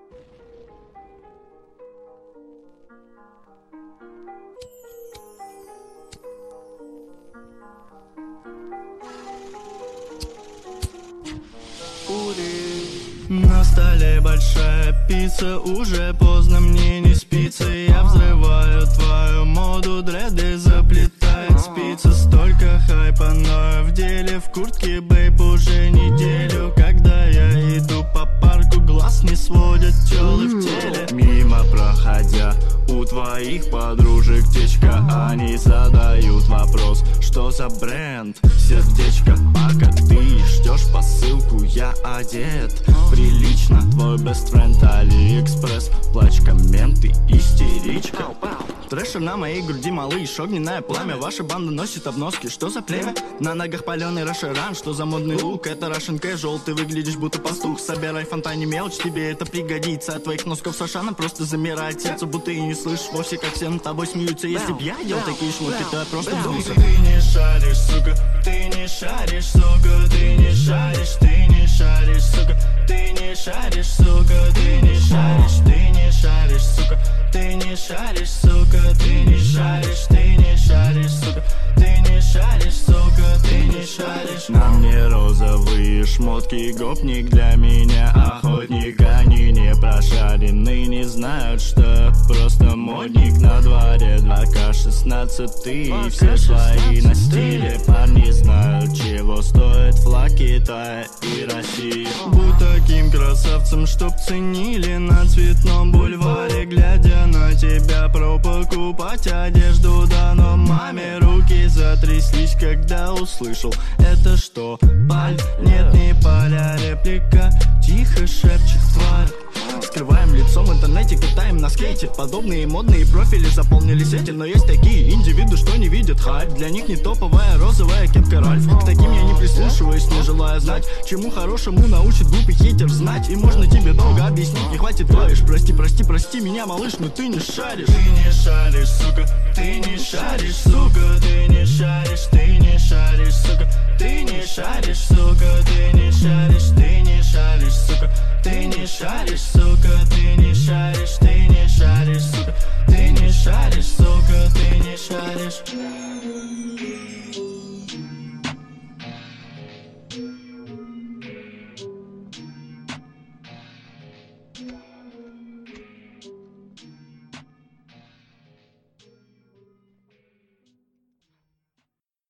На столе большая пицца, уже поздно, мне не спится. Я взрываю твою моду, дреды заплетает спицы. Столько хайпа, но в деле, в куртке, бейб, уже неделю. Когда я иду по парку, глаз не сводят тёлы в теле. Мимо проходя, у твоих подружек течка, они задают вопрос, что за бренд? Сердечко, пока ты ждешь посылку, я одет прилично. Твой best friend Алиэкспресс, плач, комменты, истеричка. Трэшер на моей груди, малыш, огненное пламя. Ваша банда носит обноски, что за племя? На ногах паленый рашеран, что за модный лук? Это Russian casual, ты выглядишь будто пастух. Собирай в фонтане мелочь, тебе это пригодится. От твоих носков Сашана просто замирает сердце, будто и не слышишь вовсе, как все над тобой смеются. Если б я делал такие шмотки, то я просто вздулся. Ты не шаришь, сука, ты не шаришь, сука, ты не шаришь, ты не шаришь, сука, ты не шаришь, сука, ты не шаришь, ты не шаришь, сука, ты не шаришь, сука, ты не шаришь, ты не шаришь, сука, ты не шаришь, сука, ты не шаришь. На мне розовые шмотки, гопник для меня охотник. Они не прошарены, не знают, что просто модник на дворе. 2К16, и все свои на стиле. Парни знают, чего стоит флаг Китая и России. Будь таким красавцем, чтоб ценили на Цветном бульваре. Глядя на тебя, про покупать одежду, да, но маме руки затряслись, когда услышал: это что, паль? Нет, не поля, реплика, тихо шепчет тварь. Скрываем лицо в интернете, катаем на скейте. Подобные модные профили заполнили сети. Но есть такие индивиды, что не видят хайп. Для них не топовая розовая кепка Ральф. К таким я не прислушиваюсь, не желая знать, чему хорошему научит глупый хейтер знать. И можно тебе долго объяснить, не хватит клавиш. Прости, прости, прости меня, малыш, но ты не шаришь. Ты не шаришь, сука, ты не шаришь, сука, ты не шаришь, ты не шаришь, сука, ты не шаришь, сука, ты не шаришь, ты не шаришь, сука, ты не шаришь.